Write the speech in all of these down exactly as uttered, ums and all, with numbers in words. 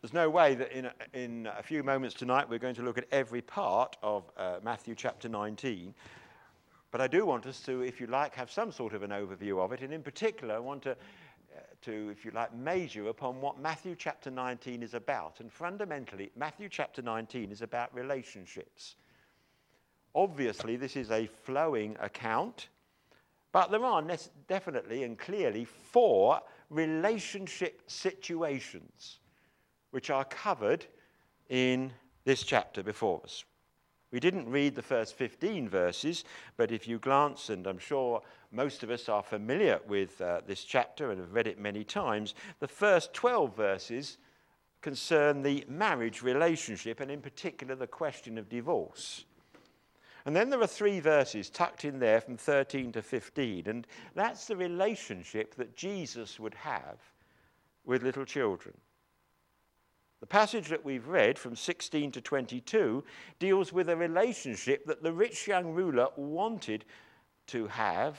there's no way that in a, in a few moments tonight we're going to look at every part of uh, Matthew chapter nineteen. But I do want us to, if you like, have some sort of an overview of it. And in particular, I want to, uh, to, if you like, major upon what Matthew chapter nineteen is about. And fundamentally, Matthew chapter nineteen is about relationships. Obviously, this is a flowing account. But there are definitely and clearly four relationship situations which are covered in this chapter before us. We didn't read the first fifteen verses, but if you glance, and I'm sure most of us are familiar with uh, this chapter and have read it many times, the first twelve verses concern the marriage relationship, and in particular the question of divorce. And then there are three verses tucked in there from thirteen to fifteen, and that's the relationship that Jesus would have with little children. The passage that we've read from sixteen to twenty-two deals with a relationship that the rich young ruler wanted to have,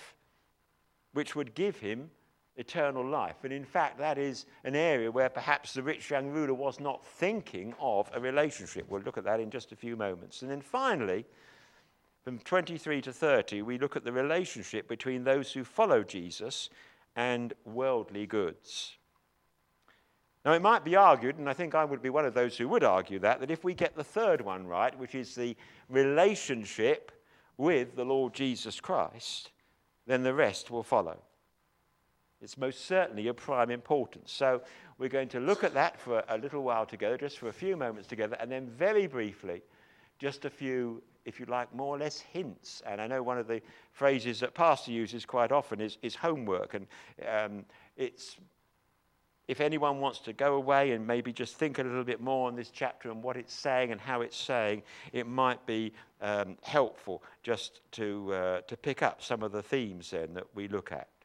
which would give him eternal life. And in fact, that is an area where perhaps the rich young ruler was not thinking of a relationship. We'll look at that in just a few moments. And then finally, from twenty-three to thirty, we look at the relationship between those who follow Jesus and worldly goods. Now, it might be argued, and I think I would be one of those who would argue that, that if we get the third one right, which is the relationship with the Lord Jesus Christ, then the rest will follow. It's most certainly of prime importance. So we're going to look at that for a little while together, just for a few moments together, and then very briefly, just a few, if you like, more or less hints. And I know one of the phrases that Pastor uses quite often is, is homework. And um, it's, if anyone wants to go away and maybe just think a little bit more on this chapter and what it's saying and how it's saying, it might be um, helpful just to, uh, to pick up some of the themes then that we look at.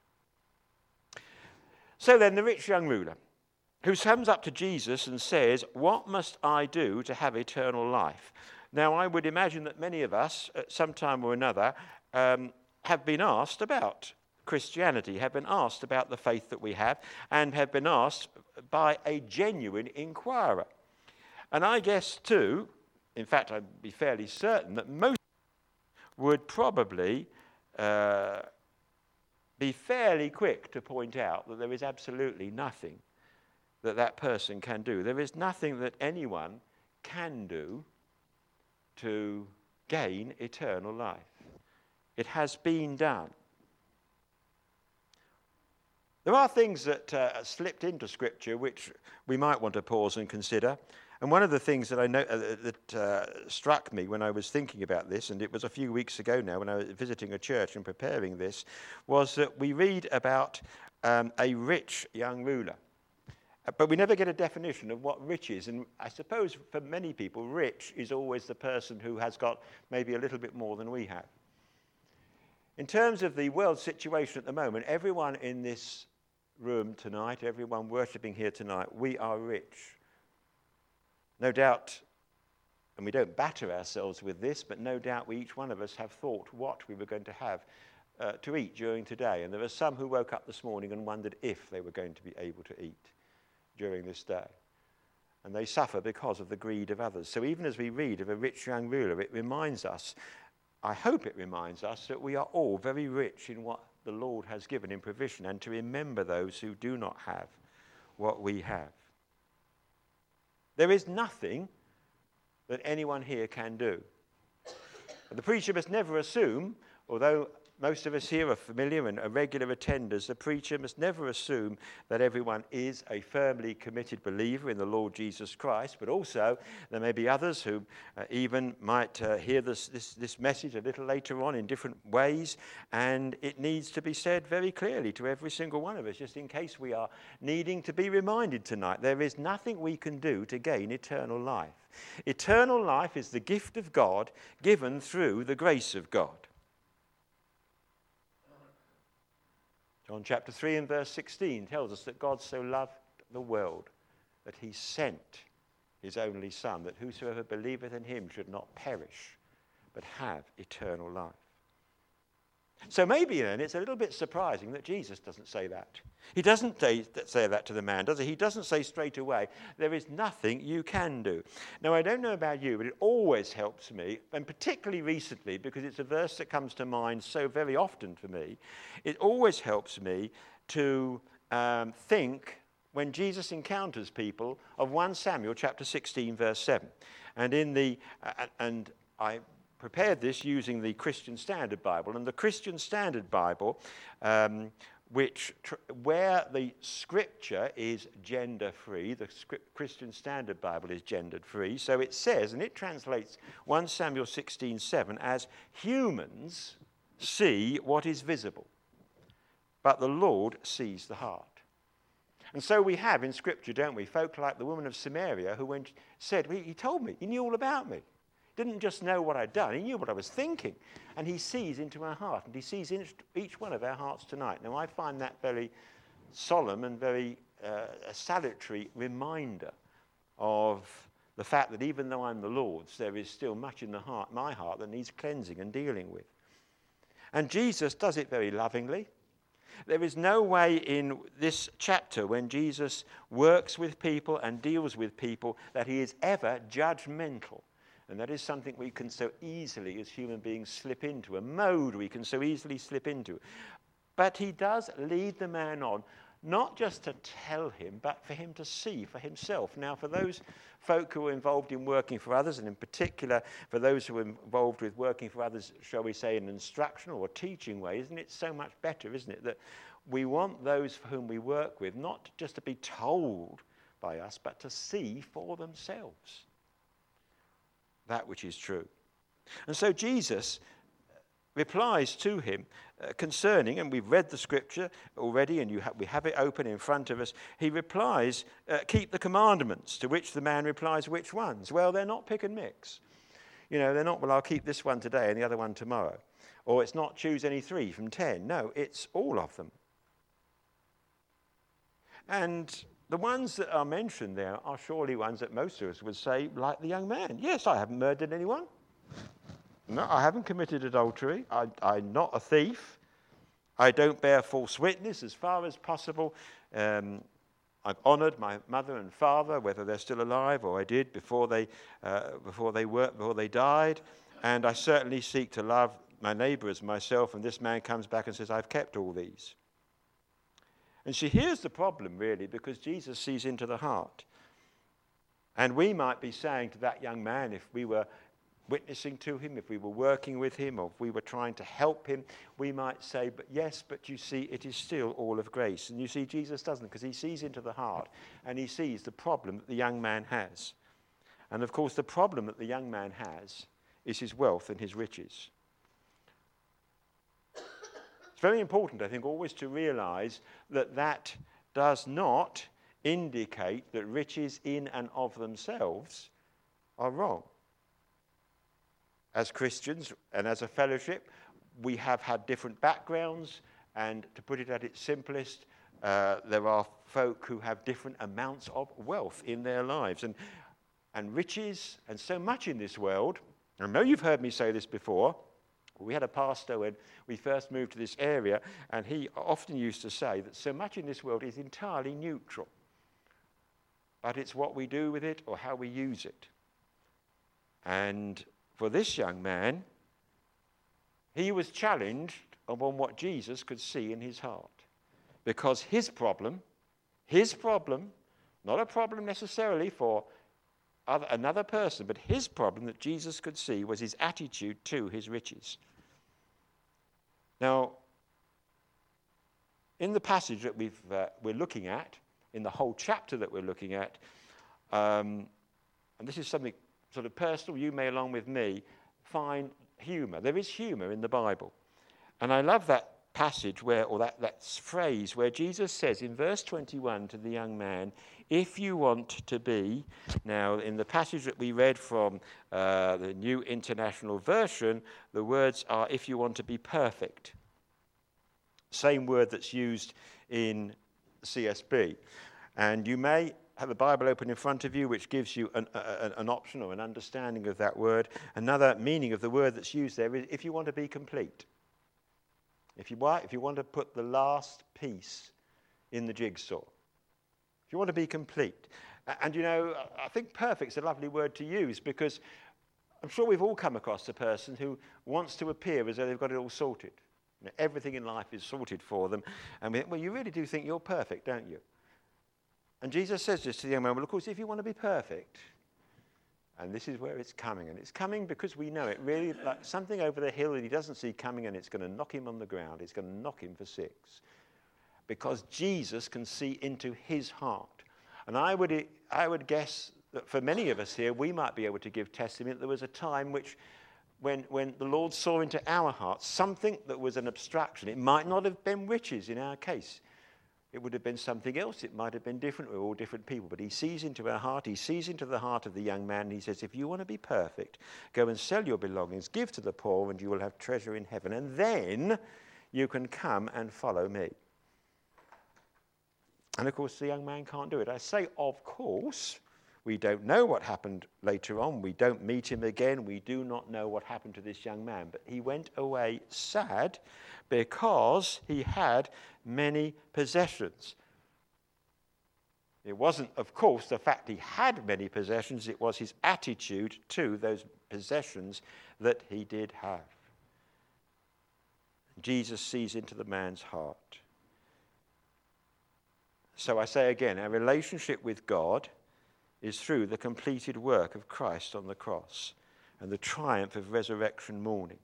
So then, the rich young ruler, who comes up to Jesus and says, "What must I do to have eternal life?" Now, I would imagine that many of us, at some time or another, um, have been asked about Christianity, have been asked about the faith that we have, and have been asked by a genuine inquirer. And I guess, too, in fact, I'd be fairly certain that most would probably uh, be fairly quick to point out that there is absolutely nothing that that person can do. There is nothing that anyone can do to gain eternal life. It has been done. There are things that uh, slipped into Scripture which we might want to pause and consider. And one of the things that I know uh, that uh, struck me when I was thinking about this, and it was a few weeks ago now when I was visiting a church and preparing this, was that we read about um, a rich young ruler. But we never get a definition of what rich is. And I suppose for many people, rich is always the person who has got maybe a little bit more than we have. In terms of the world situation at the moment, everyone in this room tonight, everyone worshipping here tonight, we are rich. No doubt, and we don't batter ourselves with this, but no doubt we, each one of us, have thought what we were going to have uh, to eat during today. And there are some who woke up this morning and wondered if they were going to be able to eat during this day. And they suffer because of the greed of others. So even as we read of a rich young ruler, it reminds us, I hope it reminds us, that we are all very rich in what the Lord has given in provision, and to remember those who do not have what we have. There is nothing that anyone here can do. The preacher must never assume, although most of us here are familiar and are regular attenders, the preacher must never assume that everyone is a firmly committed believer in the Lord Jesus Christ, but also there may be others who uh, even might uh, hear this, this, this message a little later on in different ways, and it needs to be said very clearly to every single one of us, just in case we are needing to be reminded tonight. There is nothing we can do to gain eternal life. Eternal life is the gift of God given through the grace of God. John chapter three and verse sixteen tells us that God so loved the world that he sent his only Son, that whosoever believeth in him should not perish, but have eternal life. So maybe then it's a little bit surprising that Jesus doesn't say that. He doesn't say that to the man, does he? He doesn't say straight away, there is nothing you can do. Now, I don't know about you, but it always helps me, and particularly recently, because it's a verse that comes to mind so very often for me, it always helps me to um, think, when Jesus encounters people, of First Samuel chapter sixteen, verse seven. And in the, uh, and I prepared this using the Christian Standard Bible. And the Christian Standard Bible, um, which tr- where the scripture is gender-free, the script, Christian Standard Bible is gendered-free. So it says, and it translates First Samuel sixteen seven as, humans see what is visible, but the Lord sees the heart. And so we have in Scripture, don't we, folk like the woman of Samaria who went, said, he told me, he knew all about me. Didn't just know what I'd done, he knew what I was thinking. And he sees into our heart, and he sees in each one of our hearts tonight. Now, I find that very solemn and very uh, a salutary reminder of the fact that even though I'm the Lord's, there is still much in the heart, my heart, that needs cleansing and dealing with. And Jesus does it very lovingly. There is no way in this chapter when Jesus works with people and deals with people that he is ever judgmental. And that is something we can so easily as human beings slip into, a mode we can so easily slip into. But he does lead the man on, not just to tell him, but for him to see for himself. Now, for those folk who are involved in working for others, and in particular for those who are involved with working for others, shall we say, in an instructional or teaching way, isn't it so much better, isn't it, that we want those for whom we work with not just to be told by us, but to see for themselves that which is true. And so Jesus replies to him uh, concerning, and we've read the scripture already, and you ha- we have it open in front of us. He replies, uh, keep the commandments, to which the man replies, which ones? Well, they're not pick and mix. You know, they're not, well, I'll keep this one today and the other one tomorrow. Or it's not choose any three from ten. No, it's all of them. And the ones that are mentioned there are surely ones that most of us would say, like the young man. Yes, I haven't murdered anyone. No, I haven't committed adultery. I, I'm not a thief. I don't bear false witness as far as possible. Um, I've honoured my mother and father, whether they're still alive, or I did before they uh, before they were before they died. And I certainly seek to love my neighbour as myself. And this man comes back and says, I've kept all these. And see, here's the problem, really, because Jesus sees into the heart. And we might be saying to that young man, if we were witnessing to him, if we were working with him, or if we were trying to help him, we might say, but yes, but you see, it is still all of grace. And you see, Jesus doesn't, because he sees into the heart, and he sees the problem that the young man has. And of course, the problem that the young man has is his wealth and his riches. It's very important, I think, always to realize that that does not indicate that riches in and of themselves are wrong. As Christians and as a fellowship, we have had different backgrounds, and to put it at its simplest, uh, there are folk who have different amounts of wealth in their lives. And, and riches, and so much in this world, I know you've heard me say this before. We had a pastor when we first moved to this area, and he often used to say that so much in this world is entirely neutral. But it's what we do with it or how we use it. And for this young man, he was challenged upon what Jesus could see in his heart. Because his problem, his problem, not a problem necessarily for other, another person, but his problem that Jesus could see was his attitude to his riches. Now, in the passage that we've, uh, we're looking at, in the whole chapter that we're looking at, um, and this is something sort of personal, you may, along with me, find humour. There is humour in the Bible. And I love that passage where, or that, that phrase where Jesus says in verse twenty-one to the young man, if you want to be, now in the passage that we read from uh, the New International Version, the words are, if you want to be perfect. Same word that's used in C S B. And you may have a Bible open in front of you which gives you an, a, an option or an understanding of that word. Another meaning of the word that's used there is if you want to be complete. If you, want, if you want to put the last piece in the jigsaw, if you want to be complete. And, you know, I think perfect's a lovely word to use, because I'm sure we've all come across a person who wants to appear as though they've got it all sorted. You know, everything in life is sorted for them. And we think, well, you really do think you're perfect, don't you? And Jesus says this to the young man, well, of course, if you want to be perfect, and this is where it's coming, and it's coming because we know it really, like something over the hill that he doesn't see coming, and it's going to knock him on the ground. It's going to knock him for six. Because Jesus can see into his heart. And I would, I would guess that for many of us here, we might be able to give testimony that there was a time which, when, when the Lord saw into our hearts something that was an obstruction. It might not have been riches in our case. It would have been something else. It might have been different. We're all different people. But he sees into our heart. He sees into the heart of the young man. And he says, if you want to be perfect, go and sell your belongings, give to the poor, and you will have treasure in heaven. And then you can come and follow me. And of course, the young man can't do it. I say, of course. We don't know what happened later on. We don't meet him again. We do not know what happened to this young man. But he went away sad because he had many possessions. It wasn't, of course, the fact he had many possessions. It was his attitude to those possessions that he did have. Jesus sees into the man's heart. So I say again, our relationship with God is through the completed work of Christ on the cross and the triumph of resurrection morning.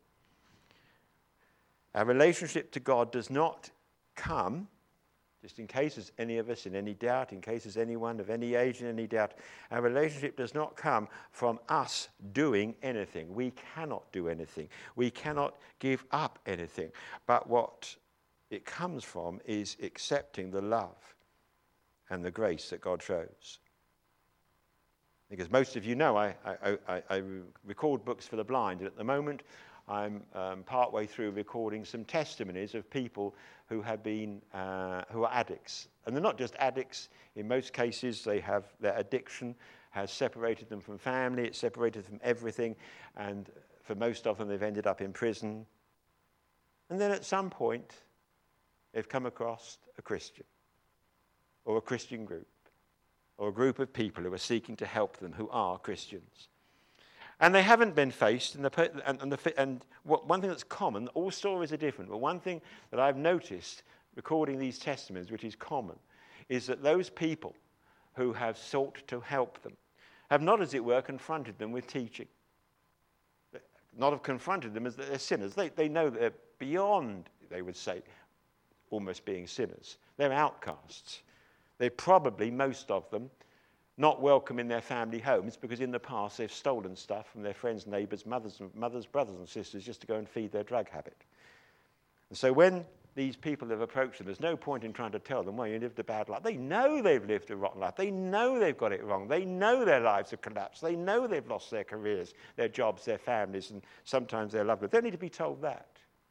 Our relationship to God does not come, just in case there's any of us in any doubt, in case there's anyone of any age in any doubt, our relationship does not come from us doing anything. We cannot do anything. We cannot give up anything. But what it comes from is accepting the love and the grace that God shows. Because most of you know, I, I, I, I record books for the blind, and at the moment I'm um, partway through recording some testimonies of people who have been, uh, who are addicts. And they're not just addicts. In most cases, they have their addiction has separated them from family, it's separated them from everything, and for most of them, they've ended up in prison. And then at some point, they've come across a Christian, or a Christian group, or a group of people who are seeking to help them who are Christians. And they haven't been faced, and, the, and, and, the, and what, one thing that's common, all stories are different, but one thing that I've noticed recording these testimonies, which is common, is that those people who have sought to help them have not, as it were, confronted them with teaching. Not have confronted them as they're sinners. They, they know they're beyond, they would say, almost being sinners. They're outcasts. They're probably, most of them, not welcome in their family homes because in the past they've stolen stuff from their friends, neighbours, mothers, mothers, brothers and sisters just to go and feed their drug habit. And so when these people have approached them, there's no point in trying to tell them, well, you lived a bad life. They know they've lived a rotten life. They know they've got it wrong. They know their lives have collapsed. They know they've lost their careers, their jobs, their families, and sometimes their loved ones. They don't need to be told that.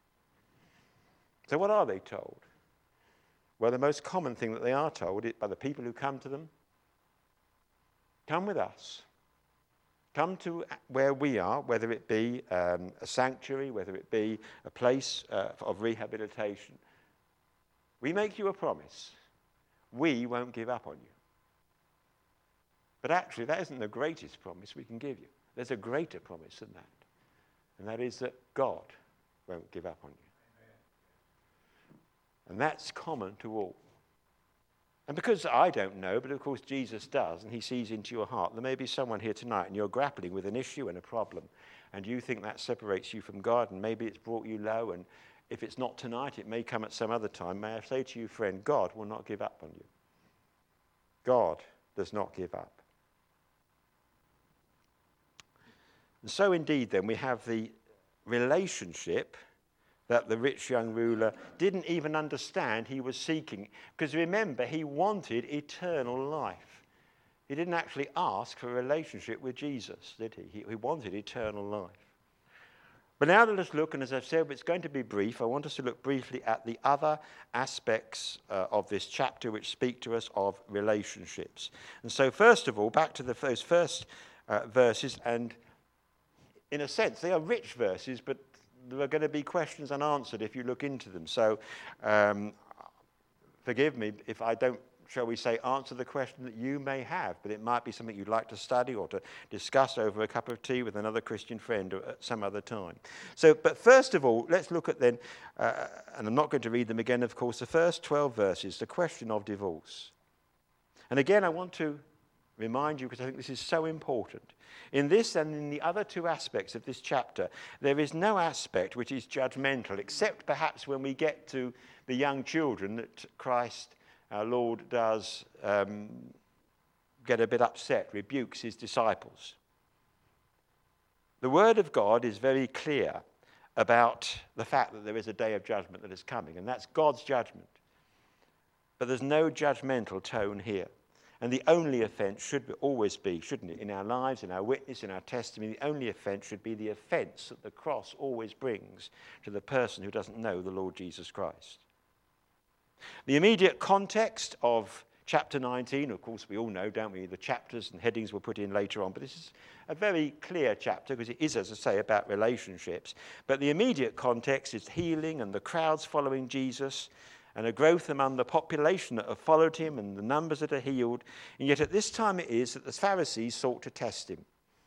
So what are they told? Well, the most common thing that they are told by the people who come to them, come with us. Come to where we are, whether it be um, a sanctuary, whether it be a place uh, of rehabilitation. We make you a promise. We won't give up on you. But actually, that isn't the greatest promise we can give you. There's a greater promise than that. And that is that God won't give up on you. And that's common to all. And because I don't know, but of course Jesus does, and he sees into your heart, there may be someone here tonight and you're grappling with an issue and a problem, and you think that separates you from God, and maybe it's brought you low, and if it's not tonight, it may come at some other time. May I say to you, friend, God will not give up on you. God does not give up. And so indeed then we have the relationship that the rich young ruler didn't even understand he was seeking. Because remember, he wanted eternal life. He didn't actually ask for a relationship with Jesus, did he? He, he wanted eternal life. But now let us look, and as I've said, it's going to be brief. I want us to look briefly at the other aspects uh, of this chapter which speak to us of relationships. And so first of all, back to the, those first uh, verses, and in a sense, they are rich verses, but there are going to be questions unanswered if you look into them. So um, forgive me if I don't, shall we say, answer the question that you may have, but it might be something you'd like to study or to discuss over a cup of tea with another Christian friend at some other time. So, but first of all, let's look at then, uh, and I'm not going to read them again, of course, the first twelve verses, the question of divorce. And again, I want to remind you, because I think this is so important. In this and in the other two aspects of this chapter, there is no aspect which is judgmental, except perhaps when we get to the young children that Christ, our Lord, does um, get a bit upset, rebukes his disciples. The Word of God is very clear about the fact that there is a day of judgment that is coming, and that's God's judgment. But there's no judgmental tone here. And the only offence should always be, shouldn't it, in our lives, in our witness, in our testimony, the only offence should be the offence that the cross always brings to the person who doesn't know the Lord Jesus Christ. The immediate context of chapter nineteen, of course we all know, don't we, the chapters and headings were put in later on, but this is a very clear chapter because it is, as I say, about relationships. But the immediate context is healing and the crowds following Jesus, and a growth among the population that have followed him and the numbers that are healed. And yet at this time it is that the Pharisees sought to test him.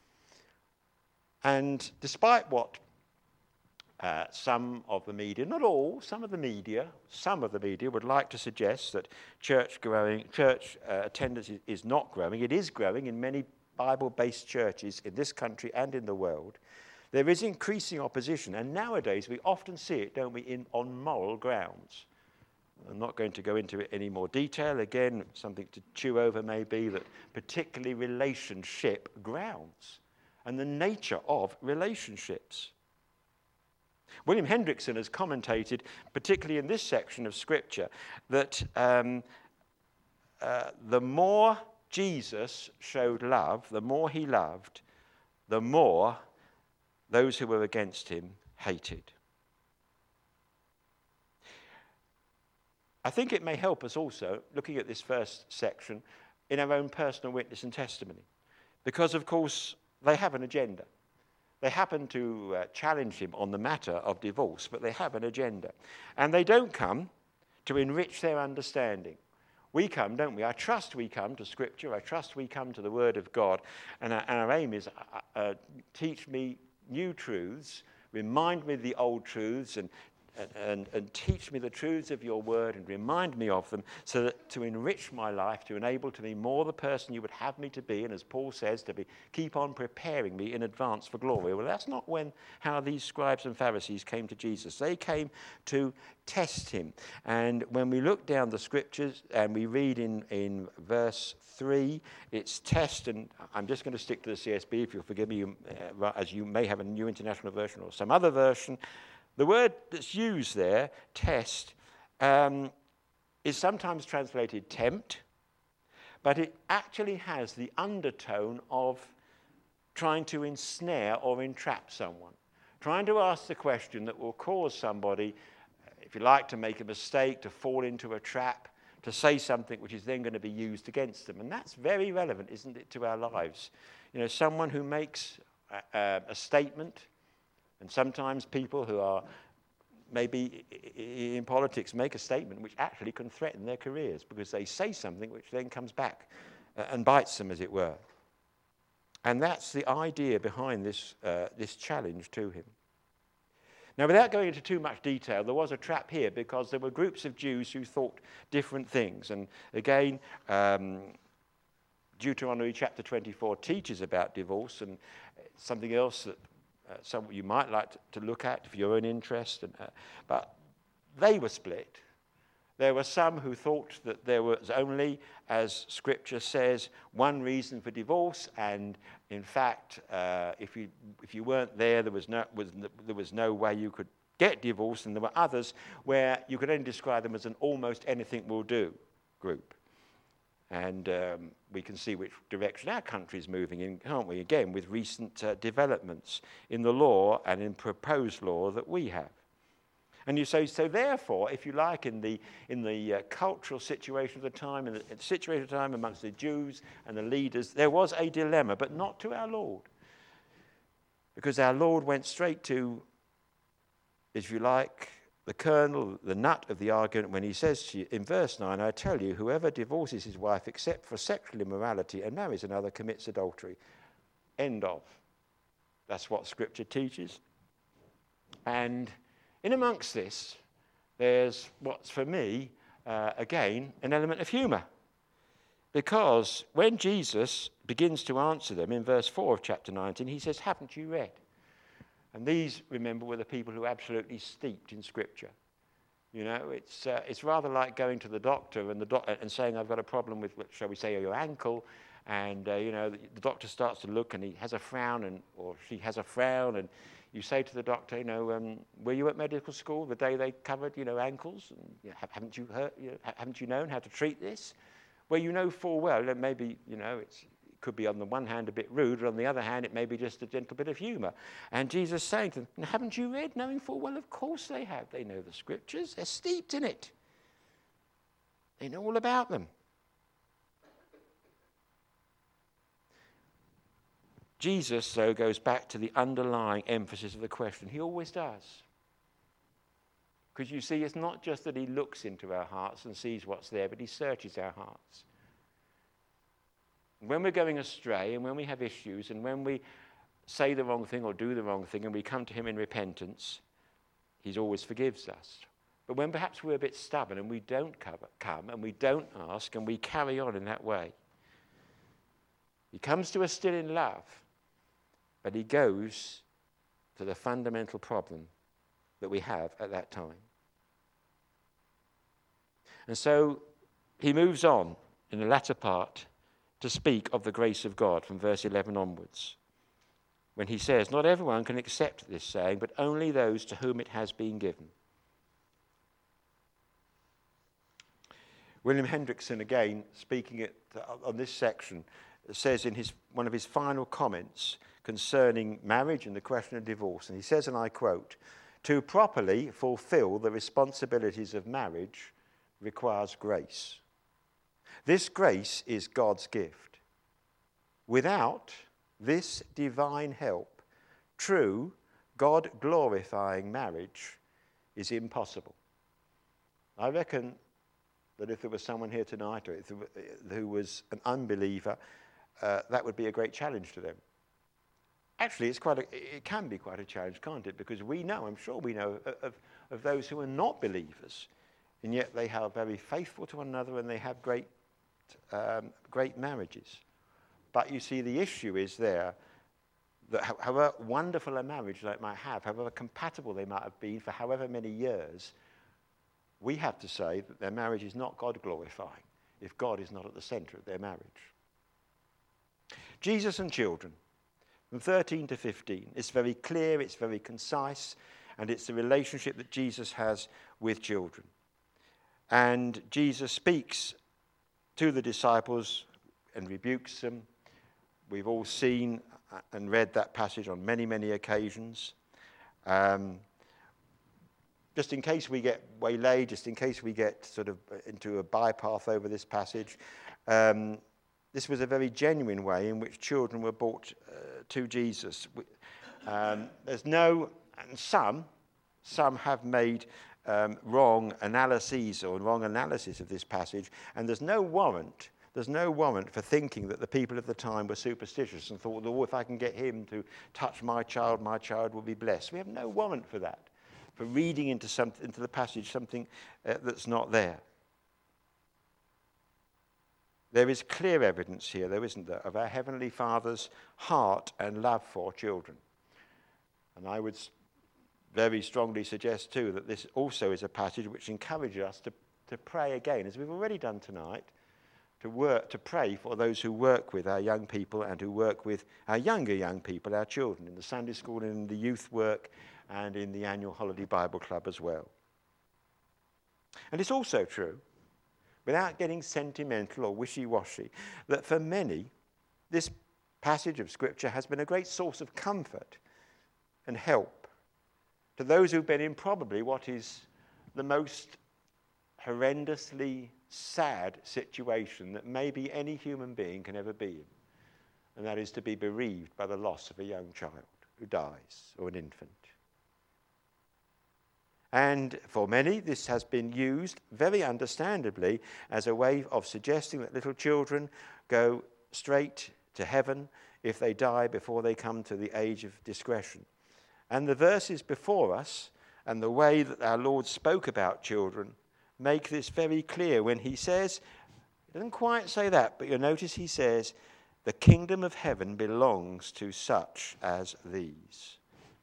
And despite what uh, some of the media, not all, some of the media, some of the media would like to suggest that church growing, church uh, attendance is, is not growing. It is growing in many Bible-based churches in this country and in the world. There is increasing opposition, and nowadays we often see it, don't we, in, on moral grounds. I'm not going to go into it any more detail. Again, something to chew over may be that particularly relationship grounds and the nature of relationships. William Hendrickson has commentated, particularly in this section of Scripture, that um, uh, the more Jesus showed love, the more he loved, the more those who were against him hated. I think it may help us also, looking at this first section, in our own personal witness and testimony. Because, of course, they have an agenda. They happen to uh, challenge him on the matter of divorce, but they have an agenda. And they don't come to enrich their understanding. We come, don't we? I trust we come to Scripture. I trust we come to the Word of God. And our, and our aim is, uh, uh, teach me new truths, remind me of the old truths, and And, and, and teach me the truths of your word and remind me of them, so that to enrich my life, to enable to be more the person you would have me to be, and as Paul says, to be keep on preparing me in advance for glory. Well, that's not when how these scribes and Pharisees came to Jesus. They came to test him. And when we look down the Scriptures and we read in, in verse three, it's test, and I'm just going to stick to the C S B, if you'll forgive me, uh, as you may have a New International Version or some other version. The word that's used there, test, um, is sometimes translated tempt, but it actually has the undertone of trying to ensnare or entrap someone, trying to ask the question that will cause somebody, if you like, to make a mistake, to fall into a trap, to say something which is then going to be used against them. And that's very relevant, isn't it, to our lives? You know, someone who makes a, a statement. And sometimes people who are maybe in politics make a statement which actually can threaten their careers because they say something which then comes back and bites them, as it were. And that's the idea behind this, uh, this challenge to him. Now, without going into too much detail, there was a trap here because there were groups of Jews who thought different things. And again, um, Deuteronomy chapter twenty-four teaches about divorce, and something else that Uh, some you might like to, to look at for your own interest. And, uh, but they were split. There were some who thought that there was only, as Scripture says, one reason for divorce, and in fact, uh, if you if you weren't there, there was no was there was no way you could get divorced. And there were others where you could only describe them as an almost anything will do group. And um, we can see which direction our country is moving in, can't we? Again, with recent uh, developments in the law and in proposed law that we have. And you say, so therefore, if you like, in the in the uh, cultural situation of the time, in the, in the situation of the time amongst the Jews and the leaders, there was a dilemma, but not to our Lord. Because our Lord went straight to if you like, the kernel, the nut of the argument when he says to you, in verse nine, I tell you, whoever divorces his wife except for sexual immorality and marries another commits adultery. End of. That's what Scripture teaches. And in amongst this, there's what's for me, uh, again, an element of humour. Because when Jesus begins to answer them in verse four of chapter nineteen, he says, haven't you read? And these, remember, were the people who were absolutely steeped in Scripture. You know, it's uh, it's rather like going to the doctor and the doc- and saying, I've got a problem with, shall we say, your ankle. And, uh, you know, the, the doctor starts to look and he has a frown, and or she has a frown. And you say to the doctor, you know, um, were you at medical school the day they covered, you know, ankles? And, you know, haven't you heard, you know, haven't you known how to treat this? Well, you know full well that maybe, you know, it's, it could be on the one hand a bit rude, or on the other hand it may be just a gentle bit of humour. And Jesus saying to them, haven't you read? Knowing full well, of course they have. They know the Scriptures. They're steeped in it. They know all about them. Jesus, though, goes back to the underlying emphasis of the question. He always does. Because you see, it's not just that he looks into our hearts and sees what's there, but he searches our hearts. When we're going astray and when we have issues and when we say the wrong thing or do the wrong thing and we come to him in repentance, he always forgives us. But when perhaps we're a bit stubborn and we don't cover, come and we don't ask and we carry on in that way, he comes to us still in love, but he goes to the fundamental problem that we have at that time. And so he moves on in the latter part to speak of the grace of God from verse eleven onwards, when he says, not everyone can accept this saying, but only those to whom it has been given. William Hendrickson, again, speaking at, on this section, says in his one of his final comments concerning marriage and the question of divorce, and he says, and I quote, to properly fulfill the responsibilities of marriage requires grace. This grace is God's gift. Without this divine help, true God-glorifying marriage is impossible. I reckon that if there was someone here tonight or if there, who was an unbeliever, uh, that would be a great challenge to them. Actually, it's quite a, it can be quite a challenge, can't it? Because we know, I'm sure we know, of, of those who are not believers, and yet they are very faithful to one another and they have great, um, great marriages. But you see, the issue is there that however wonderful a marriage they might have, however compatible they might have been for however many years, we have to say that their marriage is not God-glorifying if God is not at the centre of their marriage. Jesus and children, from thirteen to fifteen, it's very clear, it's very concise, and it's the relationship that Jesus has with children. And Jesus speaks to the disciples and rebukes them. We've all seen and read that passage on many, many occasions. Um, just in case we get waylaid, just in case we get sort of into a bypath over this passage, um, this was a very genuine way in which children were brought uh, to Jesus. Um, there's no, and some, some have made um, wrong analyses or wrong analysis of this passage, and there's no warrant, there's no warrant for thinking that the people of the time were superstitious and thought, oh, if I can get him to touch my child, my child will be blessed. We have no warrant for that, for reading into, some, into the passage something uh, that's not there. There is clear evidence here, though, isn't there, of our Heavenly Father's heart and love for children. And I would very strongly suggest, too, that this also is a passage which encourages us to, to pray again, as we've already done tonight, to work, to pray for those who work with our young people and who work with our younger young people, our children, in the Sunday school and in the youth work and in the annual Holiday Bible Club as well. And it's also true, without getting sentimental or wishy-washy, that for many, this passage of Scripture has been a great source of comfort and help to those who've been in probably what is the most horrendously sad situation that maybe any human being can ever be in, and that is to be bereaved by the loss of a young child who dies, or an infant. And for many, this has been used very understandably as a way of suggesting that little children go straight to heaven if they die before they come to the age of discretion. And the verses before us and the way that our Lord spoke about children make this very clear when he says, he doesn't quite say that, but you'll notice he says, the kingdom of heaven belongs to such as these.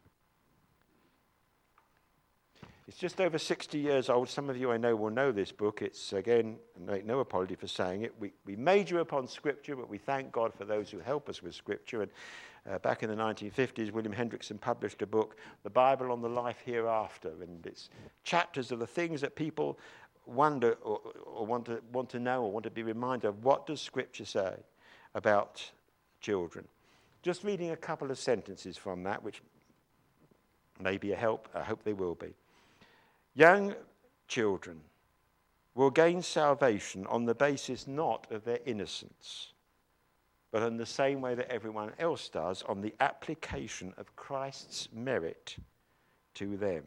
It's just over sixty years old. Some of you I know will know this book. It's, again, I make no apology for saying it. We, we major upon Scripture, but we thank God for those who help us with Scripture. And uh, back in the nineteen fifties, William Hendrickson published a book, The Bible on the Life Hereafter. And it's chapters of the things that people wonder or, or want to want to know or want to be reminded of. What does Scripture say about children? Just reading a couple of sentences from that, which may be a help. I hope they will be. Young children will gain salvation on the basis not of their innocence, but in the same way that everyone else does, on the application of Christ's merit to them.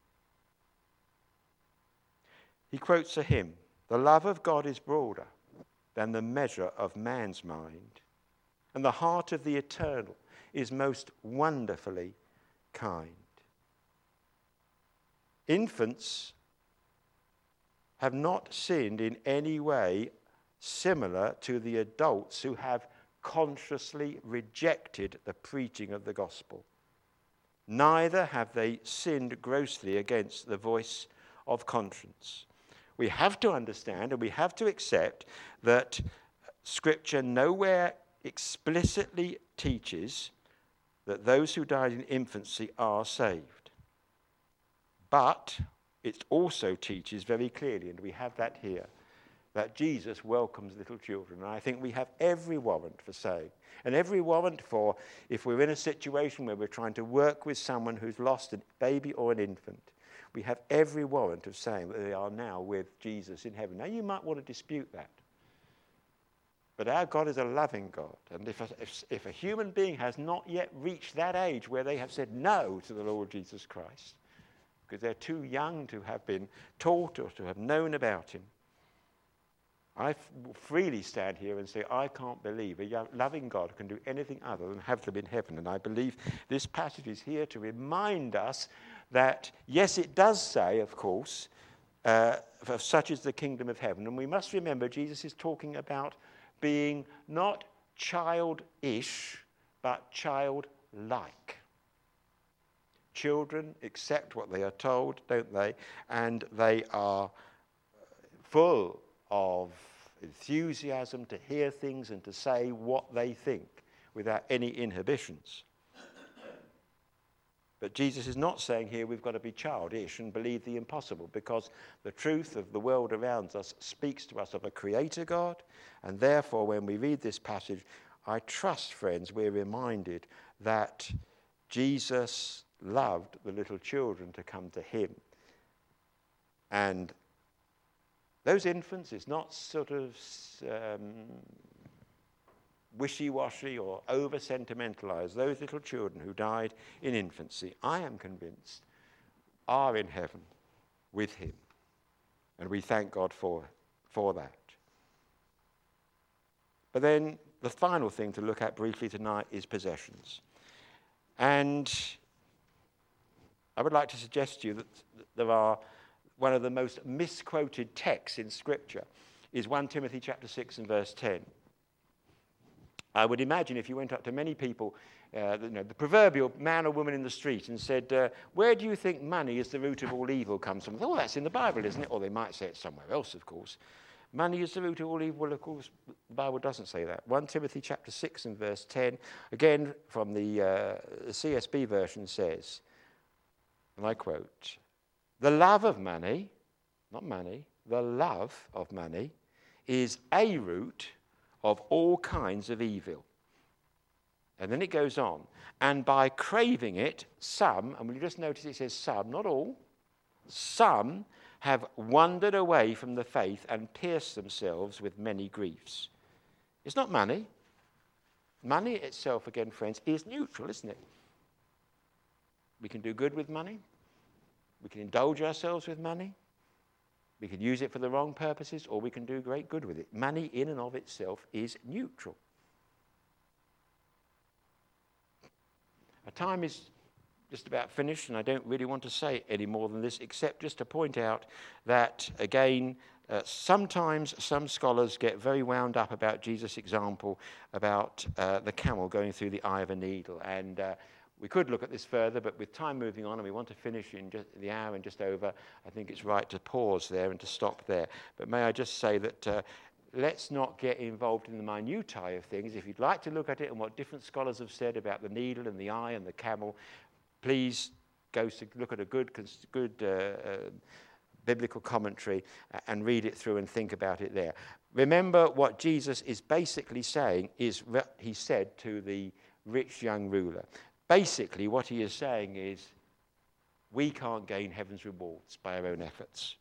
He quotes a hymn, "The love of God is broader than the measure of man's mind, and the heart of the eternal is most wonderfully kind." Infants have not sinned in any way similar to the adults who have consciously rejected the preaching of the gospel. Neither have they sinned grossly against the voice of conscience. We have to understand and we have to accept that Scripture nowhere explicitly teaches that those who died in infancy are saved. But it also teaches very clearly, and we have that here, that Jesus welcomes little children. And I think we have every warrant for saying, and every warrant for, if we're in a situation where we're trying to work with someone who's lost a baby or an infant, we have every warrant of saying that they are now with Jesus in heaven. Now, you might want to dispute that. But our God is a loving God. And if a, if, if a human being has not yet reached that age where they have said no to the Lord Jesus Christ, because they're too young to have been taught or to have known about him, I f- freely stand here and say, I can't believe a young, loving God can do anything other than have them in heaven. And I believe this passage is here to remind us that, yes, it does say, of course, uh, for such is the kingdom of heaven. And we must remember Jesus is talking about being not childish, but childlike. Children accept what they are told, don't they? And they are full of enthusiasm to hear things and to say what they think without any inhibitions. But Jesus is not saying here we've got to be childish and believe the impossible, because the truth of the world around us speaks to us of a creator God, and therefore when we read this passage, I trust, friends, we're reminded that Jesus loved the little children to come to him. And those infants, it's not sort of um, wishy-washy or over-sentimentalized. Those little children who died in infancy, I am convinced, are in heaven with him. And we thank God for, for that. But then the final thing to look at briefly tonight is possessions. And I would like to suggest to you that there are one of the most misquoted texts in Scripture is First Timothy chapter six and verse ten. I would imagine if you went up to many people, uh, you know, the proverbial man or woman in the street and said, uh, where do you think money is the root of all evil comes from? Oh, that's in the Bible, isn't it? Or they might say it somewhere else, of course. Money is the root of all evil. Well, of course, the Bible doesn't say that. First Timothy chapter six and verse ten, again from the uh, C S B version says, and I quote, the love of money, not money, the love of money is a root of all kinds of evil. And then it goes on, and by craving it, some, and will you just notice it says some, not all, some have wandered away from the faith and pierced themselves with many griefs. It's not money. Money itself, again, friends, is neutral, isn't it? We can do good with money. We can indulge ourselves with money. We can use it for the wrong purposes, or we can do great good with it. Money in and of itself is neutral. Our time is just about finished, and I don't really want to say any more than this, except just to point out that, again, uh, sometimes some scholars get very wound up about Jesus' example about uh, the camel going through the eye of a needle. And uh, we could look at this further, but with time moving on, and we want to finish in just the hour and just over, I think it's right to pause there and to stop there. But may I just say that uh, let's not get involved in the minutiae of things. If you'd like to look at it and what different scholars have said about the needle and the eye and the camel, please go to look at a good, good uh, uh, biblical commentary and read it through and think about it there. Remember what Jesus is basically saying is what he said to the rich young ruler. Basically, what he is saying is, we can't gain heaven's rewards by our own efforts.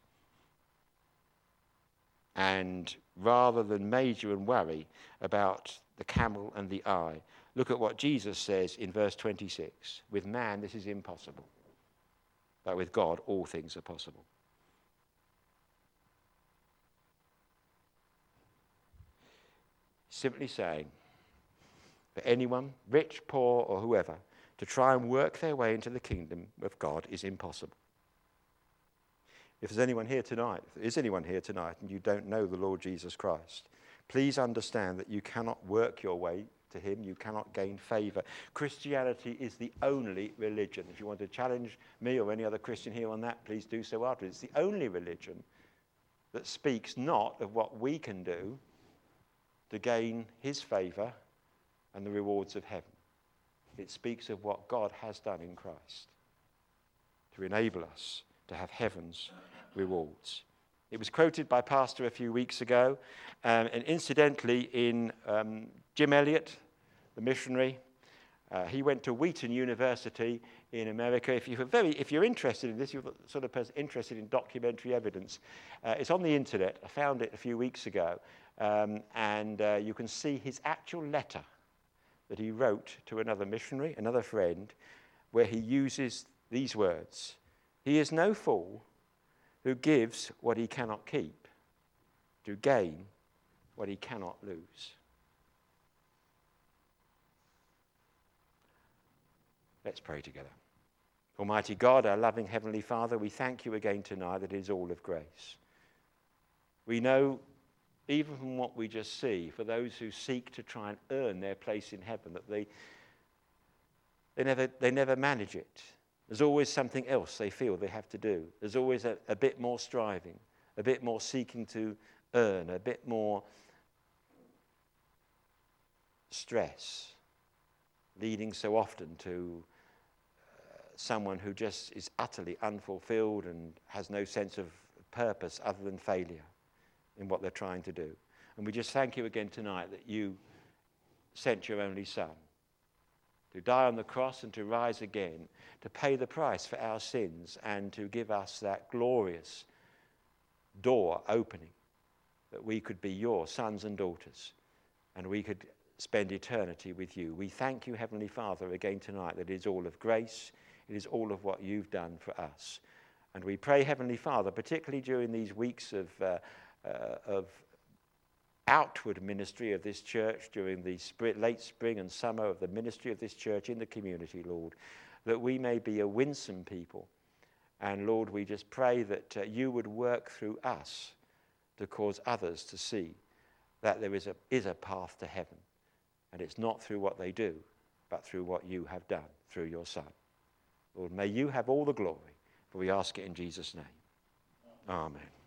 And rather than major and worry about the camel and the eye, look at what Jesus says in verse twenty-six. With man, this is impossible. But with God, all things are possible. Simply saying, for anyone, rich, poor, or whoever, to try and work their way into the kingdom of God is impossible. If there's anyone here tonight, if there is anyone here tonight and you don't know the Lord Jesus Christ, please understand that you cannot work your way to him. You cannot gain favor. Christianity is the only religion. If you want to challenge me or any other Christian here on that, please do so after. It's the only religion that speaks not of what we can do to gain his favor and the rewards of heaven. It speaks of what God has done in Christ to enable us to have heaven's rewards. It was quoted by Pastor a few weeks ago, um, and incidentally in um, Jim Elliot, the missionary, uh, he went to Wheaton University in America. If you're very, if you're interested in this, you're the sort of person interested in documentary evidence, uh, it's on the internet. I found it a few weeks ago, um, and uh, you can see his actual letter that he wrote to another missionary, another friend, where he uses these words. He is no fool who gives what he cannot keep to gain what he cannot lose. Let's pray together. Almighty God, our loving Heavenly Father, we thank you again tonight that it is all of grace. We know, even from what we just see, for those who seek to try and earn their place in heaven, that they, they, never, they never manage it. There's always something else they feel they have to do. There's always a, a bit more striving, a bit more seeking to earn, a bit more stress, leading so often to uh, someone who just is utterly unfulfilled and has no sense of purpose other than failure in what they're trying to do. And we just thank you again tonight that you sent your only Son to die on the cross and to rise again, to pay the price for our sins and to give us that glorious door opening that we could be your sons and daughters and we could spend eternity with you. We thank you, Heavenly Father, again tonight that it is all of grace, it is all of what you've done for us. And we pray, Heavenly Father, particularly during these weeks of uh, uh, of outward ministry of this church, during the spring, late spring and summer of the ministry of this church in the community, Lord, that we may be a winsome people. And Lord, we just pray that uh, you would work through us to cause others to see that there is a, is a path to heaven. And it's not through what they do, but through what you have done through your Son. Lord, may you have all the glory, for we ask it in Jesus' name. Amen.